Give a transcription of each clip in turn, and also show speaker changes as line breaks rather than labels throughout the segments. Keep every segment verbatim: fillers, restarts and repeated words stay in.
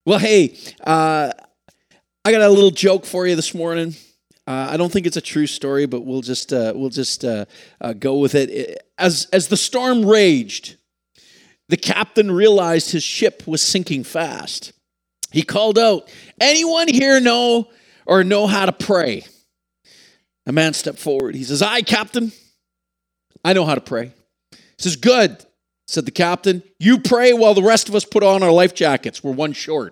Well, hey, uh, I got a little joke for you this morning. Uh, I don't think it's a true story, but we'll just uh, we'll just uh, uh, go with it. As as the storm raged, the captain realized his ship was sinking fast. He called out, "Anyone here know or know how to pray?" A man stepped forward. He says, "Aye, Captain, I know how to pray." He says, "Good," said the captain. "You pray while the rest of us put on our life jackets. We're one short."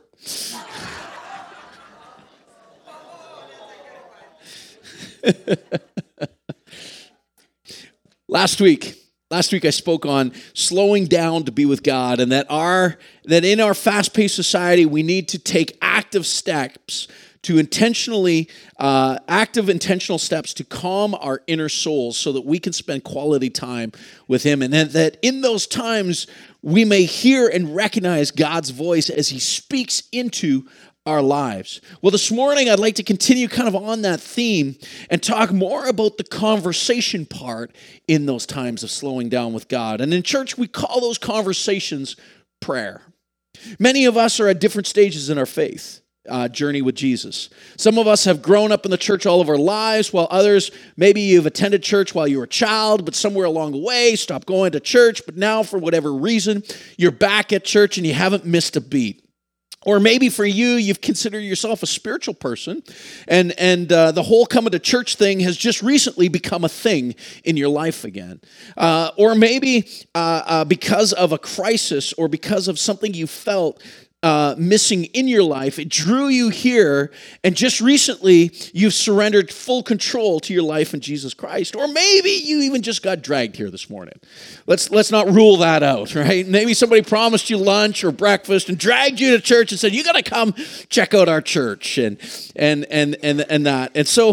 Last week, last week I spoke on slowing down to be with God, and that our that in our fast-paced society we need to take active steps to intentionally, uh, active intentional steps to calm our inner souls so that we can spend quality time with Him, and that, that in those times we may hear and recognize God's voice as He speaks into our lives. Well, this morning I'd like to continue kind of on that theme and talk more about the conversation part in those times of slowing down with God. And in church, we call those conversations prayer. Many of us are at different stages in our faith uh, journey with Jesus. Some of us have grown up in the church all of our lives, while others, maybe you've attended church while you were a child, but somewhere along the way, stopped going to church, but now for whatever reason, you're back at church and you haven't missed a beat. Or maybe for you, you've considered yourself a spiritual person, and, and uh, the whole coming to church thing has just recently become a thing in your life again. Uh, or maybe uh, uh, because of a crisis or because of something you felt uh, missing in your life, it drew you here, and just recently you've surrendered full control to your life in Jesus Christ. Or maybe you even just got dragged here this morning. Let's let's not rule that out, right? Maybe somebody promised you lunch or breakfast and dragged you to church and said, "You got to come check out our church," and and and and and that. And so,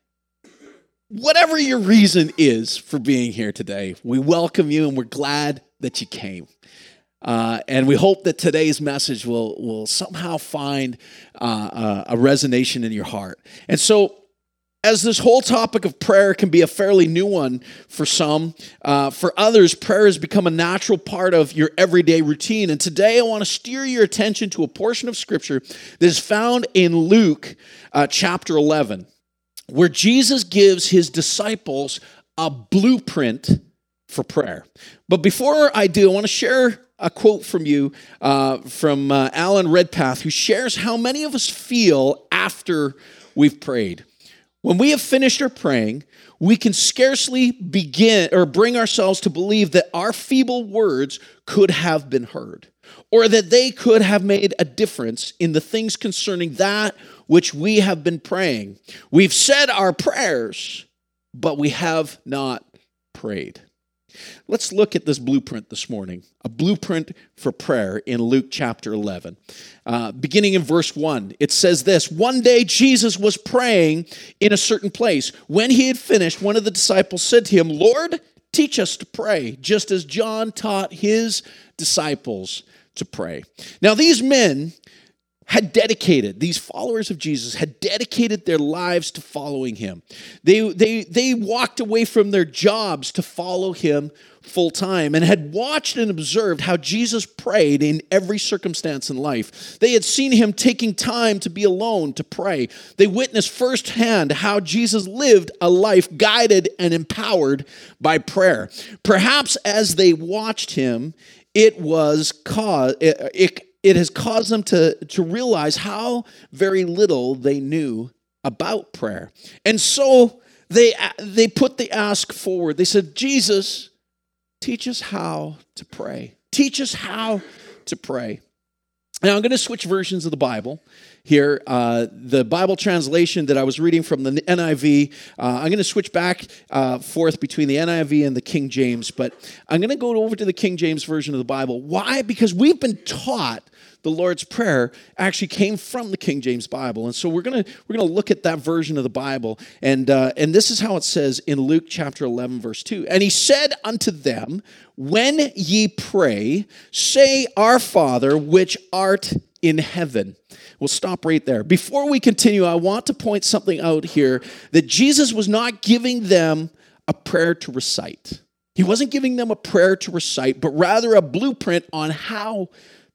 whatever your reason is for being here today, we welcome you and we're glad that you came. Uh, and we hope that today's message will will somehow find uh, a, a resonation in your heart. And so, as this whole topic of prayer can be a fairly new one for some, uh, for others, prayer has become a natural part of your everyday routine. And today I want to steer your attention to a portion of Scripture that is found in Luke uh, chapter eleven, where Jesus gives His disciples a blueprint for prayer. But before I do, I want to share a quote from you, uh, from uh, Alan Redpath, who shares how many of us feel after we've prayed. When we have finished our praying, we can scarcely begin or bring ourselves to believe that our feeble words could have been heard, or that they could have made a difference in the things concerning that which we have been praying. We've said our prayers, but we have not prayed. Let's look at this blueprint this morning, a blueprint for prayer in Luke chapter eleven. Uh, beginning in verse one, it says this: "One day Jesus was praying in a certain place. When he had finished, one of the disciples said to him, 'Lord, teach us to pray, just as John taught his disciples to pray.'" Now these men had dedicated, these followers of Jesus had dedicated their lives to following Him. They, they, they walked away from their jobs to follow Him full time and had watched and observed how Jesus prayed in every circumstance in life. They had seen Him taking time to be alone to pray. They witnessed firsthand how Jesus lived a life guided and empowered by prayer. Perhaps as they watched Him, it was caused, it, it It has caused them to, to realize how very little they knew about prayer. And so they, they put the ask forward. They said, "Jesus, teach us how to pray. Teach us how to pray." Now, I'm going to switch versions of the Bible here. Uh, the Bible translation that I was reading from the N I V, uh, I'm going to switch back uh, forth between the N I V and the King James, but I'm going to go over to the King James version of the Bible. Why? Because we've been taught the Lord's Prayer actually came from the King James Bible, and so we're going to we're going to look at that version of the Bible, and uh, and this is how it says in Luke chapter eleven, verse two. "And he said unto them, When ye pray, say, Our Father, which art in heaven." We'll stop right there. Before we continue, I want to point something out here, that Jesus was not giving them a prayer to recite. He wasn't giving them a prayer to recite, but rather a blueprint on how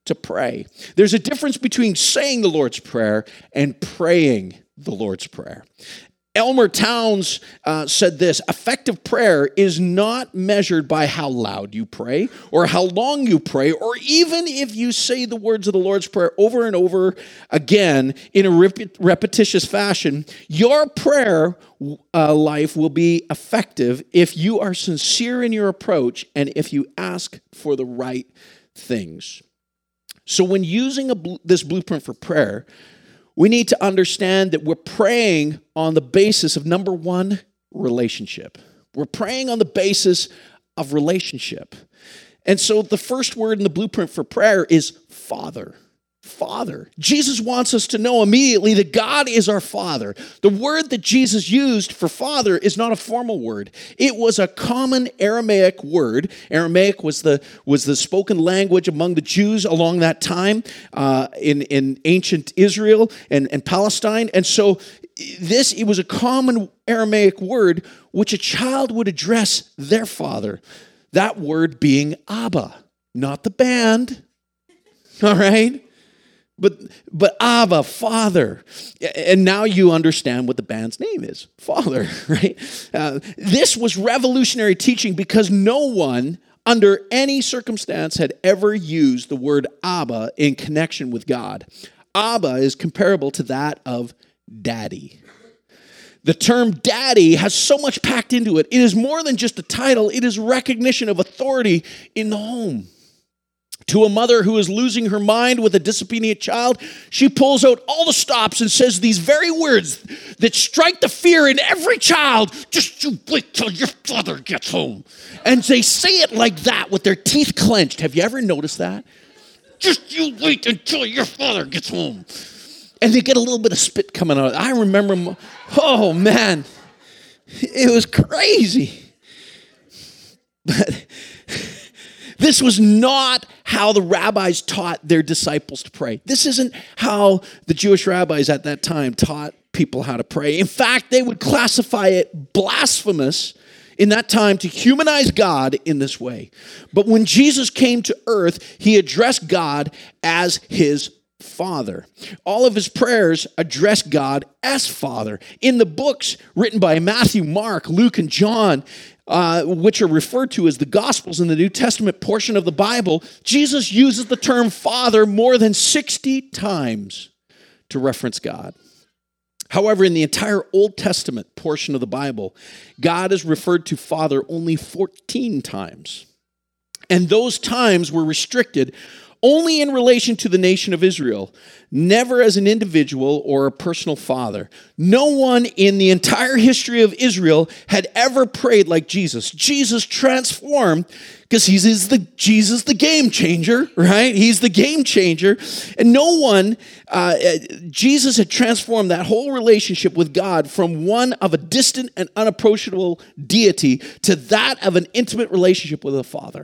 to pray. There's a difference between saying the Lord's Prayer and praying the Lord's Prayer. Elmer Towns uh, said this: effective prayer is not measured by how loud you pray or how long you pray, or even if you say the words of the Lord's Prayer over and over again in a rep- repetitious fashion. Your prayer uh, life will be effective if you are sincere in your approach and if you ask for the right things. So when using a bl- this blueprint for prayer, we need to understand that we're praying on the basis of, number one, relationship. We're praying on the basis of relationship. And so the first word in the blueprint for prayer is Father. Father. Jesus wants us to know immediately that God is our Father. The word that Jesus used for Father is not a formal word. It was a common Aramaic word. Aramaic was the was the spoken language among the Jews along that time uh, in, in ancient Israel and, and Palestine. And so this, it was a common Aramaic word which a child would address their father. That word being Abba, not the band. All right? But but Abba, Father. And now you understand what the band's name is, Father, right? Uh, this was revolutionary teaching because no one under any circumstance had ever used the word Abba in connection with God. Abba is comparable to that of daddy. The term daddy has so much packed into it. It is more than just a title. It is recognition of authority in the home. To a mother who is losing her mind with a disobedient child, she pulls out all the stops and says these very words that strike the fear in every child. Just you wait till your father gets home. And they say it like that with their teeth clenched. Have you ever noticed that? Just you wait until your father gets home. And they get a little bit of spit coming out. I remember, oh man, it was crazy. But this was not how the rabbis taught their disciples to pray. This isn't how the Jewish rabbis at that time taught people how to pray. In fact, they would classify it blasphemous in that time to humanize God in this way. But when Jesus came to earth, he addressed God as his Father. All of his prayers address God as Father. In the books written by Matthew, Mark, Luke, and John, uh, which are referred to as the Gospels in the New Testament portion of the Bible, Jesus uses the term Father more than sixty times to reference God. However, in the entire Old Testament portion of the Bible, God is referred to Father only fourteen times. And those times were restricted only in relation to the nation of Israel, never as an individual or a personal father. No one in the entire history of Israel had ever prayed like Jesus. Jesus transformed, because he's, he's the Jesus, the game changer, right? He's the game changer. And no one, uh, Jesus had transformed that whole relationship with God from one of a distant and unapproachable deity to that of an intimate relationship with a father.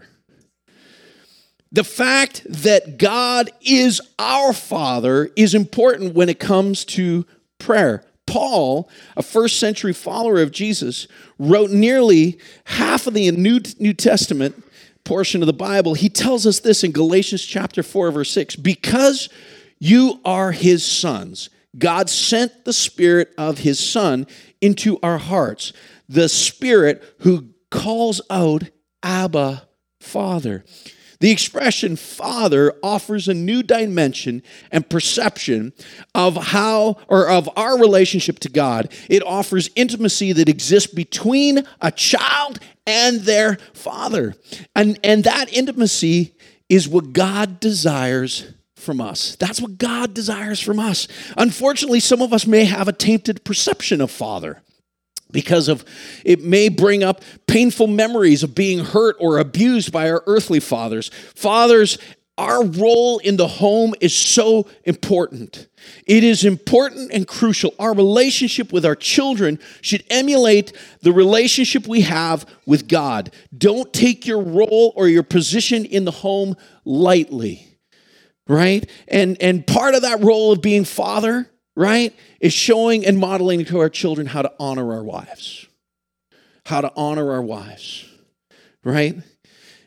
The fact that God is our Father is important when it comes to prayer. Paul, a first century follower of Jesus, wrote nearly half of the New, New Testament portion of the Bible. He tells us this in Galatians chapter four, verse six. Because you are his sons, God sent the Spirit of his Son into our hearts, the Spirit who calls out, Abba, Father. The expression Father offers a new dimension and perception of how, or of our relationship to God. It offers intimacy that exists between a child and their father. And, and that intimacy is what God desires from us. That's what God desires from us. Unfortunately, some of us may have a tainted perception of Father, because of it may bring up painful memories of being hurt or abused by our earthly fathers. Fathers, our role in the home is so important. It is important and crucial. Our relationship with our children should emulate the relationship we have with God. Don't take your role or your position in the home lightly, right? And, and part of that role of being father, right, is showing and modeling to our children how to honor our wives. How to honor our wives, right?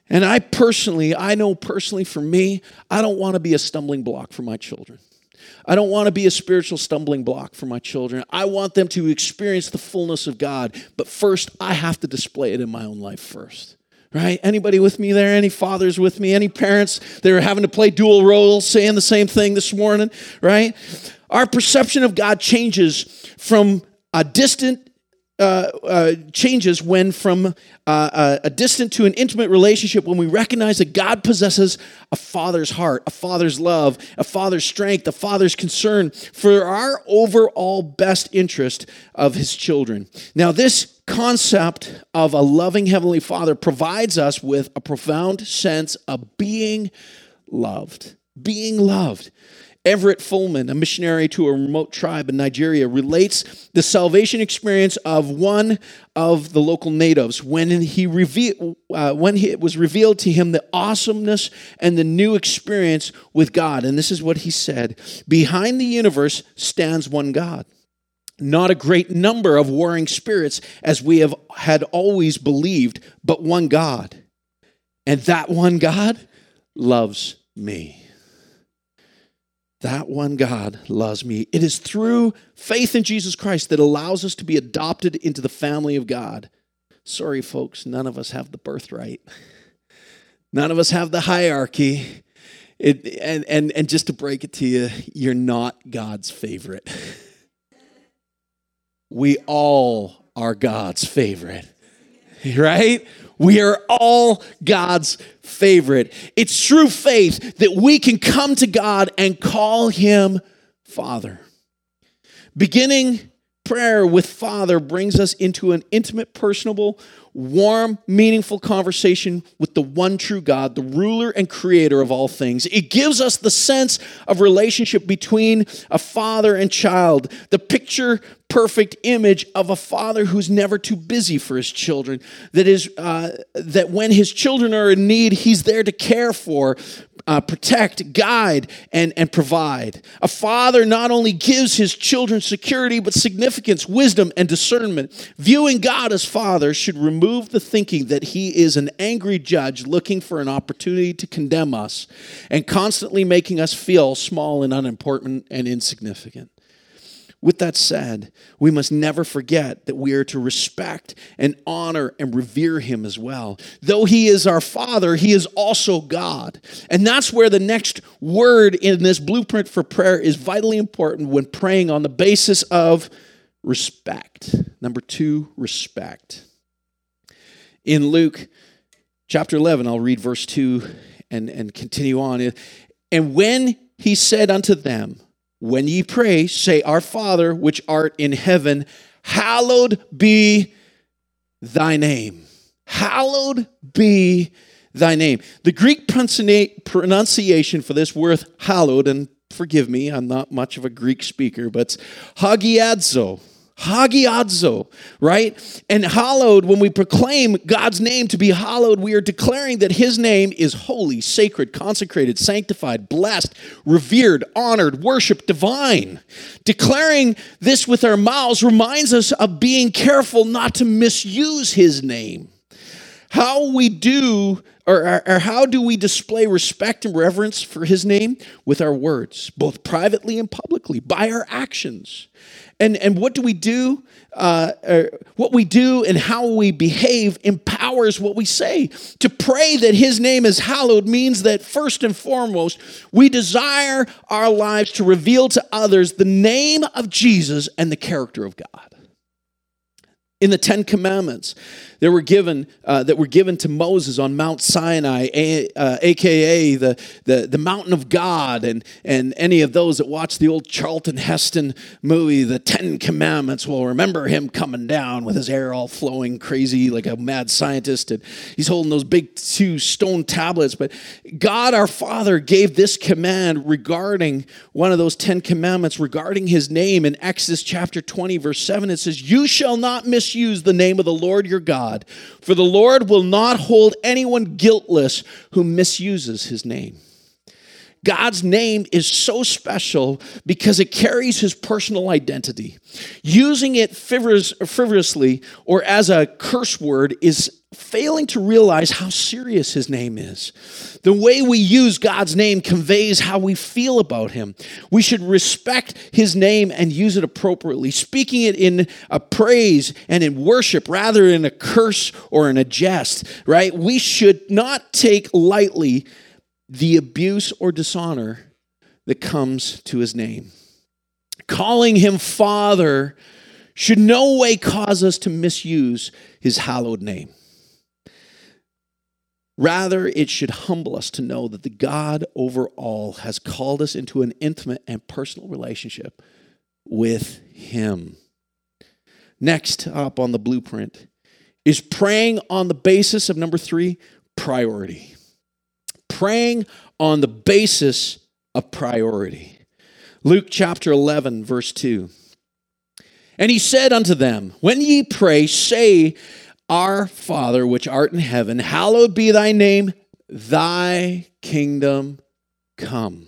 And I personally, I know personally for me, I don't want to be a stumbling block for my children. I don't want to be a spiritual stumbling block for my children. I want them to experience the fullness of God. But first, I have to display it in my own life first. Right? Anybody with me there? Any fathers with me? Any parents that are having to play dual roles, saying the same thing this morning? Right? Our perception of God changes from a distant Uh, uh, changes when from uh, uh, a distant to an intimate relationship when we recognize that God possesses a father's heart, a father's love, a father's strength, a father's concern for our overall best interest of his children. Now, this concept of a loving heavenly father provides us with a profound sense of being loved, being loved. Everett Fullman, a missionary to a remote tribe in Nigeria, relates the salvation experience of one of the local natives when he revealed, uh, when he, it was revealed to him the awesomeness and the new experience with God. And this is what he said: "Behind the universe stands one God, not a great number of warring spirits as we have had always believed, but one God. And that one God loves me. That one God loves me. It is through faith in Jesus Christ that allows us to be adopted into the family of God." Sorry, folks, none of us have the birthright. None of us have the hierarchy. It, and, and, and just to break it to you, you're not God's favorite. We all are God's favorite, right? We are all God's favorite. It's through faith that we can come to God and call him Father. Beginning prayer with Father brings us into an intimate, personable, warm, meaningful conversation with the one true God, the ruler and creator of all things. It gives us the sense of relationship between a father and child, the picture perfect image of a father who's never too busy for his children, that is uh, that when his children are in need, he's there to care for, uh, protect, guide, and, and provide. A father not only gives his children security, but significance, wisdom, and discernment. Viewing God as Father should remove the thinking that he is an angry judge looking for an opportunity to condemn us and constantly making us feel small and unimportant and insignificant. With that said, we must never forget that we are to respect and honor and revere him as well. Though he is our Father, he is also God. And that's where the next word in this blueprint for prayer is vitally important when praying on the basis of respect. Number two, respect. In Luke chapter eleven, I'll read verse two and, and continue on. "And when he said unto them, When ye pray, say, Our Father, which art in heaven, hallowed be thy name." Hallowed be thy name. The Greek pronunciation for this word hallowed, and forgive me, I'm not much of a Greek speaker, but it's hagiadzo. Hagiadzo, right? And hallowed, when we proclaim God's name to be hallowed, we are declaring that his name is holy, sacred, consecrated, sanctified, blessed, revered, honored, worshiped, divine. Declaring this with our mouths reminds us of being careful not to misuse his name. How we do, or, or how do we display respect and reverence for his name? With our words, both privately and publicly, by our actions. And, and what do we do? Uh, what we do and how we behave empowers what we say. To pray that his name is hallowed means that first and foremost, we desire our lives to reveal to others the name of Jesus and the character of God. In the Ten Commandments that were given uh, that were given to Moses on Mount Sinai, a, uh, A K A the, the the mountain of God, and and any of those that watch the old Charlton Heston movie, The Ten Commandments, will remember him coming down with his hair all flowing crazy like a mad scientist, and he's holding those big two stone tablets. But God our Father gave this command regarding one of those Ten Commandments regarding his name in Exodus chapter twenty, verse seven. It says, "You shall not misuse the name of the Lord your God, for the Lord will not hold anyone guiltless who misuses his name." God's name is so special because it carries his personal identity. Using it frivolous, frivolously or as a curse word is failing to realize how serious his name is. The way we use God's name conveys how we feel about him. We should respect his name and use it appropriately, speaking it in a praise and in worship rather than a curse or in a jest, right? We should not take lightly the abuse or dishonor that comes to his name. Calling him Father should no way cause us to misuse his hallowed name. Rather, it should humble us to know that the God over all has called us into an intimate and personal relationship with him. Next up on the blueprint is praying on the basis of number three, priority. Praying on the basis of priority. Luke chapter eleven, verse two. And he said unto them, when ye pray, say, Our Father, which art in heaven, hallowed be thy name, thy kingdom come.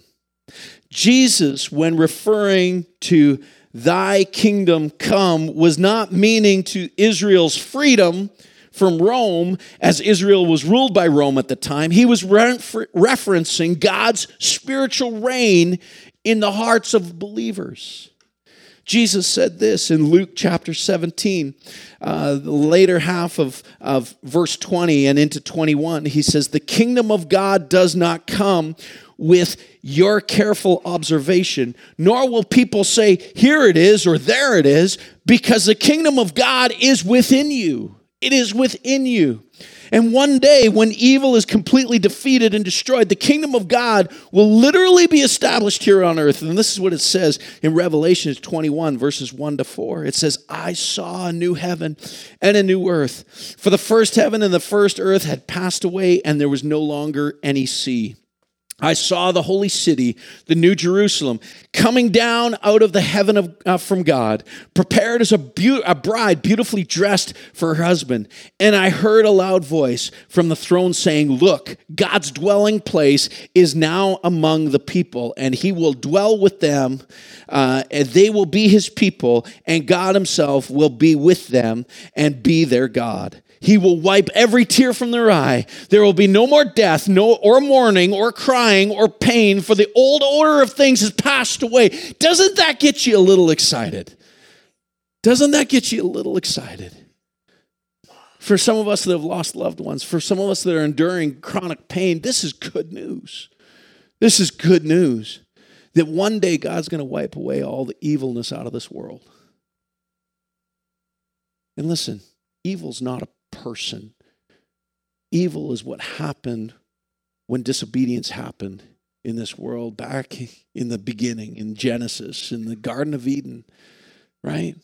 Jesus, when referring to thy kingdom come, was not meaning to Israel's freedom from Rome, as Israel was ruled by Rome at the time. He was refer- referencing God's spiritual reign in the hearts of believers. Jesus said this in Luke chapter seventeen, uh, the later half of, of verse twenty and into twenty-one. He says, the kingdom of God does not come with your careful observation, nor will people say, here it is or there it is, because the kingdom of God is within you. It is within you. And one day when evil is completely defeated and destroyed, the kingdom of God will literally be established here on earth. And this is what it says in Revelation twenty-one, verses one to four. It says, I saw a new heaven and a new earth. For the first heaven and the first earth had passed away, and there was no longer any sea. I saw the holy city, the new Jerusalem, coming down out of the heaven of, uh, from God, prepared as a, be- a bride beautifully dressed for her husband. And I heard a loud voice from the throne saying, look, God's dwelling place is now among the people, and he will dwell with them, uh, and they will be his people, and God himself will be with them and be their God. He will wipe every tear from their eye. There will be no more death, no or mourning, or crying, or pain, for the old order of things has passed away. Doesn't that get you a little excited? Doesn't that get you a little excited? For some of us that have lost loved ones, for some of us that are enduring chronic pain, this is good news. This is good news. That one day God's going to wipe away all the evilness out of this world. And listen, evil's not a person. Evil is what happened when disobedience happened in this world back in the beginning, in Genesis, in the Garden of Eden, right?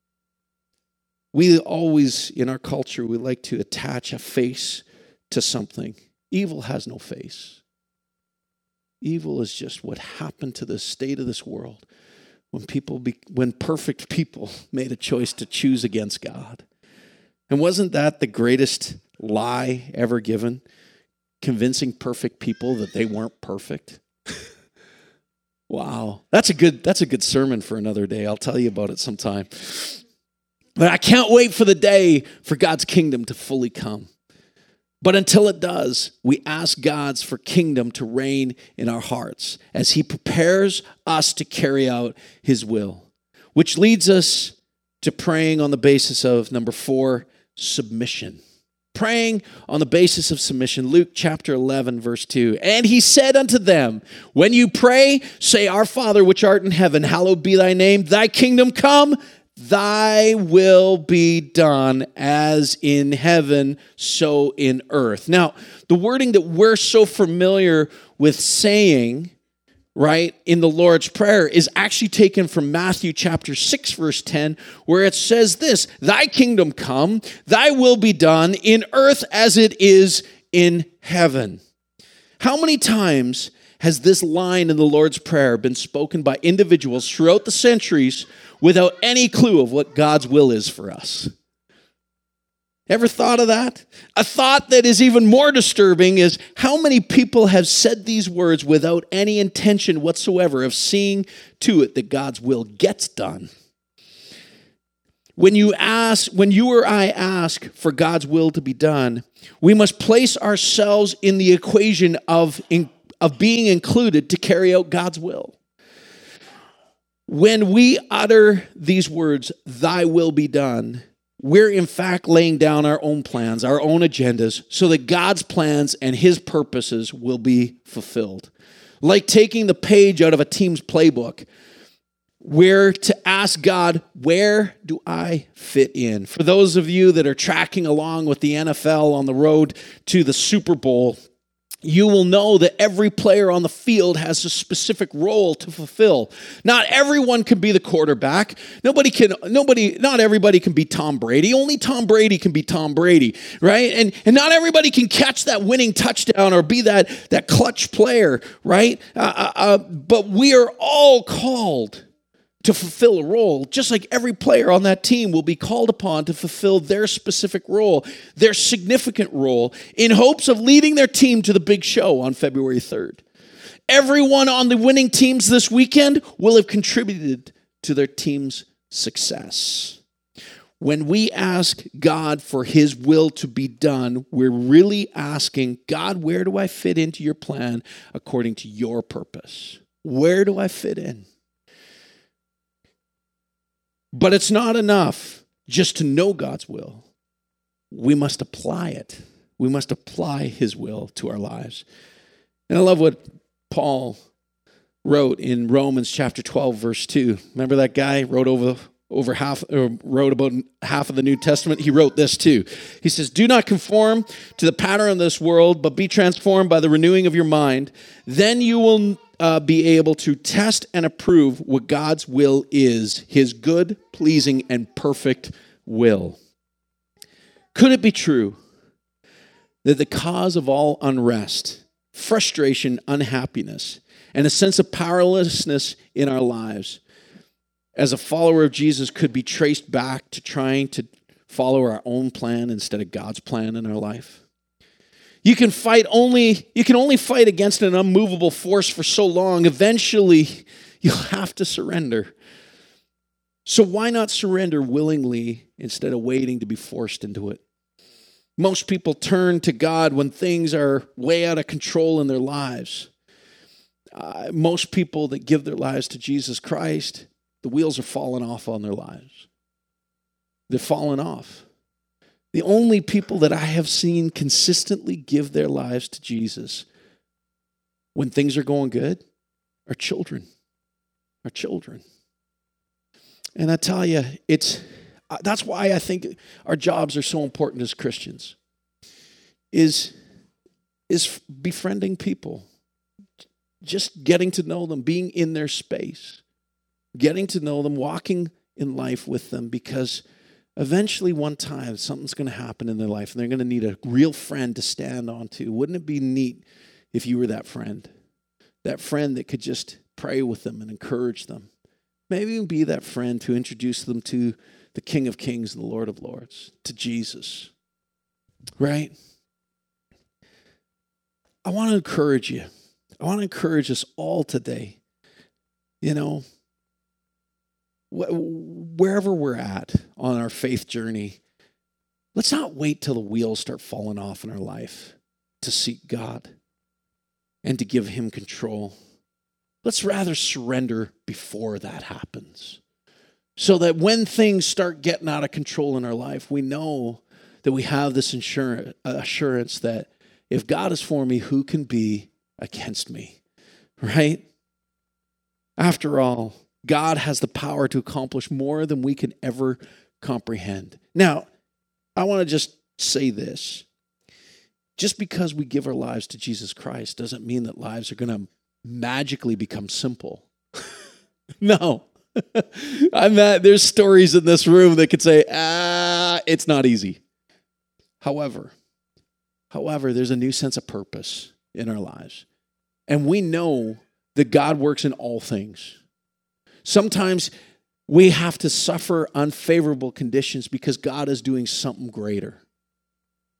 We always, in our culture, we like to attach a face to something. Evil has no face. Evil is just what happened to the state of this world when people, be, when perfect people made a choice to choose against God. And wasn't that the greatest lie ever given? Convincing perfect people that they weren't perfect. Wow. That's a good that's a good sermon for another day. I'll tell you about it sometime. But I can't wait for the day for God's kingdom to fully come. But until it does, we ask God's for kingdom to reign in our hearts as he prepares us to carry out his will, which leads us to praying on the basis of number four, submission. Praying on the basis of submission. Luke chapter eleven, verse two. And he said unto them, when you pray, say, Our Father which art in heaven, hallowed be thy name. Thy kingdom come, thy will be done as in heaven, so in earth. Now, the wording that we're so familiar with saying, right, in the Lord's Prayer is actually taken from Matthew chapter six, verse ten, where it says this, Thy kingdom come, thy will be done in earth as it is in heaven. How many times has this line in the Lord's Prayer been spoken by individuals throughout the centuries without any clue of what God's will is for us? Ever thought of that? A thought that is even more disturbing is how many people have said these words without any intention whatsoever of seeing to it that God's will gets done. When you ask, when you or I ask for God's will to be done, we must place ourselves in the equation of, in, of being included to carry out God's will. When we utter these words, "Thy will be done," we're in fact laying down our own plans, our own agendas, so that God's plans and his purposes will be fulfilled. Like taking the page out of a team's playbook, we're to ask God, where do I fit in? For those of you that are tracking along with the N F L on the road to the Super Bowl, you will know that every player on the field has a specific role to fulfill. Not everyone can be the quarterback. Nobody can, nobody, not everybody can be Tom Brady. Only Tom Brady can be Tom Brady, right? And, and not everybody can catch that winning touchdown or be that, that clutch player, right? Uh, uh, but we are all called to fulfill a role, just like every player on that team will be called upon to fulfill their specific role, their significant role, in hopes of leading their team to the big show on February third. Everyone on the winning teams this weekend will have contributed to their team's success. When we ask God for his will to be done, we're really asking, God, where do I fit into your plan according to your purpose? Where do I fit in? But it's not enough just to know God's will. We must apply it. We must apply his will to our lives. And I love what Paul wrote in Romans chapter twelve, verse two. Remember that guy wrote over, over half, or wrote about half of the New Testament? He wrote this too. He says, "Do not conform to the pattern of this world, but be transformed by the renewing of your mind. Then you will Uh, be able to test and approve what God's will is, his good, pleasing, and perfect will." Could it be true that the cause of all unrest, frustration, unhappiness, and a sense of powerlessness in our lives as a follower of Jesus could be traced back to trying to follow our own plan instead of God's plan in our life? You can fight only, you can only fight against an unmovable force for so long. Eventually, you'll have to surrender. So why not surrender willingly instead of waiting to be forced into it? Most people turn to God when things are way out of control in their lives. Uh, most people that give their lives to Jesus Christ, the wheels are falling off on their lives. They're falling off. The only people that I have seen consistently give their lives to Jesus when things are going good are children. Are children. And I tell you, it's that's why I think our jobs are so important as Christians. Is, is befriending people. Just getting to know them, being in their space. Getting to know them, walking in life with them, because eventually, one time, something's going to happen in their life, and they're going to need a real friend to stand on to. Wouldn't it be neat if you were that friend? That friend that could just pray with them and encourage them. Maybe even be that friend to introduce them to the King of Kings and the Lord of Lords, to Jesus. Right? I want to encourage you. I want to encourage us all today. You know, wherever we're at on our faith journey, let's not wait till the wheels start falling off in our life to seek God and to give him control. Let's rather surrender before that happens, so that when things start getting out of control in our life, we know that we have this assurance that if God is for me, who can be against me, right? After all, God has the power to accomplish more than we can ever comprehend. Now, I want to just say this. Just because we give our lives to Jesus Christ doesn't mean that lives are going to magically become simple. No. I'm not, there's stories in this room that could say, ah, it's not easy. However, however, there's a new sense of purpose in our lives. And we know that God works in all things. Sometimes we have to suffer unfavorable conditions because God is doing something greater.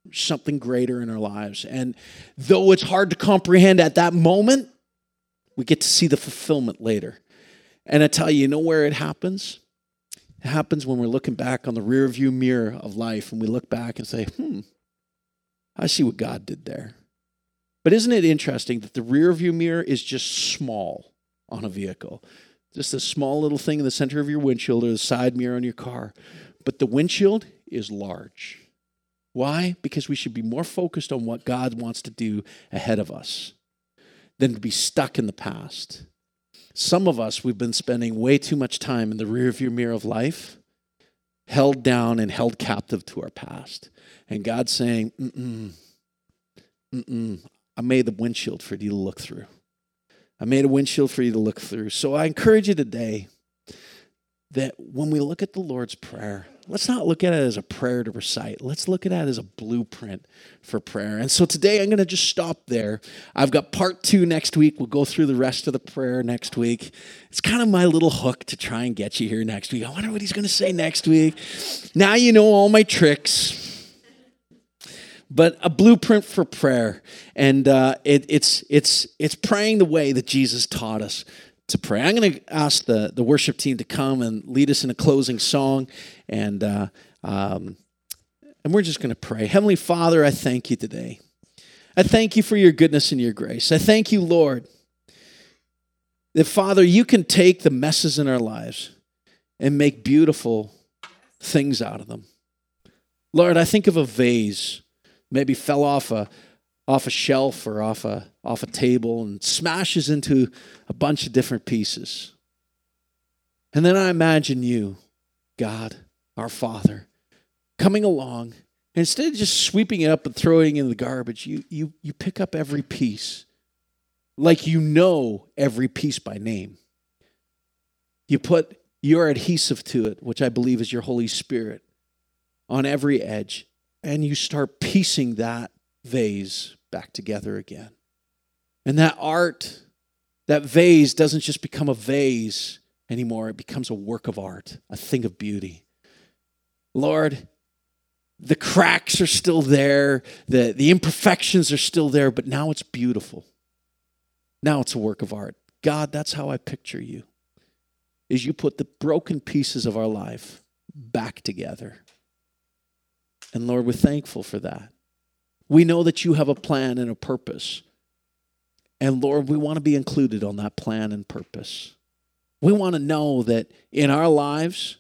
something greater in our lives. And though it's hard to comprehend at that moment, we get to see the fulfillment later. And I tell you, you know where it happens? It happens when we're looking back on the rear view mirror of life and we look back and say, hmm, I see what God did there. But isn't it interesting that the rear view mirror is just small on a vehicle? Just a small little thing in the center of your windshield or the side mirror on your car. But the windshield is large. Why? Because we should be more focused on what God wants to do ahead of us than to be stuck in the past. Some of us, we've been spending way too much time in the rearview mirror of life, held down and held captive to our past. And God's saying, mm-mm, mm-mm, I made the windshield for you to look through. I made a windshield for you to look through. So I encourage you today that when we look at the Lord's Prayer, let's not look at it as a prayer to recite. Let's look at it as a blueprint for prayer. And so today I'm going to just stop there. I've got part two next week. We'll go through the rest of the prayer next week. It's kind of my little hook to try and get you here next week. I wonder what he's going to say next week. Now you know all my tricks. But a blueprint for prayer. And uh, it, it's, it's, it's praying the way that Jesus taught us to pray. I'm going to ask the, the worship team to come and lead us in a closing song, and uh, um, and we're just going to pray. Heavenly Father, I thank you today. I thank you for your goodness and your grace. I thank you, Lord, that, Father, you can take the messes in our lives and make beautiful things out of them. Lord, I think of a vase, maybe fell off a off a shelf or off a off a table and smashes into a bunch of different pieces. And then I imagine you, God, our Father, coming along, and instead of just sweeping it up and throwing it in the garbage, you you you pick up every piece like you know every piece by name. You put your adhesive to it, which I believe is your Holy Spirit, on every edge, and you start piecing that vase back together again. And that art, that vase doesn't just become a vase anymore. It becomes a work of art, a thing of beauty. Lord, the cracks are still there. The, the imperfections are still there, but now it's beautiful. Now it's a work of art. God, that's how I picture you, is you put the broken pieces of our life back together. And Lord, we're thankful for that. We know that you have a plan and a purpose. And Lord, we want to be included on that plan and purpose. We want to know that in our lives,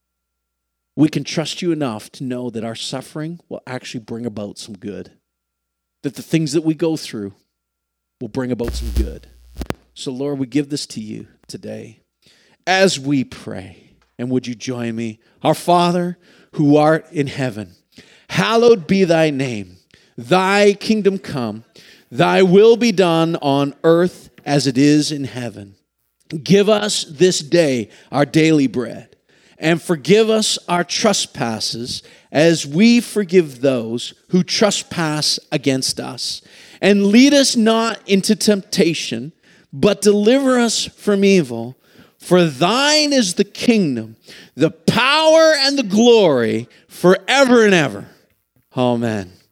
we can trust you enough to know that our suffering will actually bring about some good. That the things that we go through will bring about some good. So Lord, we give this to you today as we pray. And would you join me? Our Father, who art in heaven, hallowed be thy name. Thy kingdom come, thy will be done on earth as it is in heaven. Give us this day our daily bread, and forgive us our trespasses as we forgive those who trespass against us. And lead us not into temptation, but deliver us from evil. For thine is the kingdom, the power, and the glory forever and ever. Amen.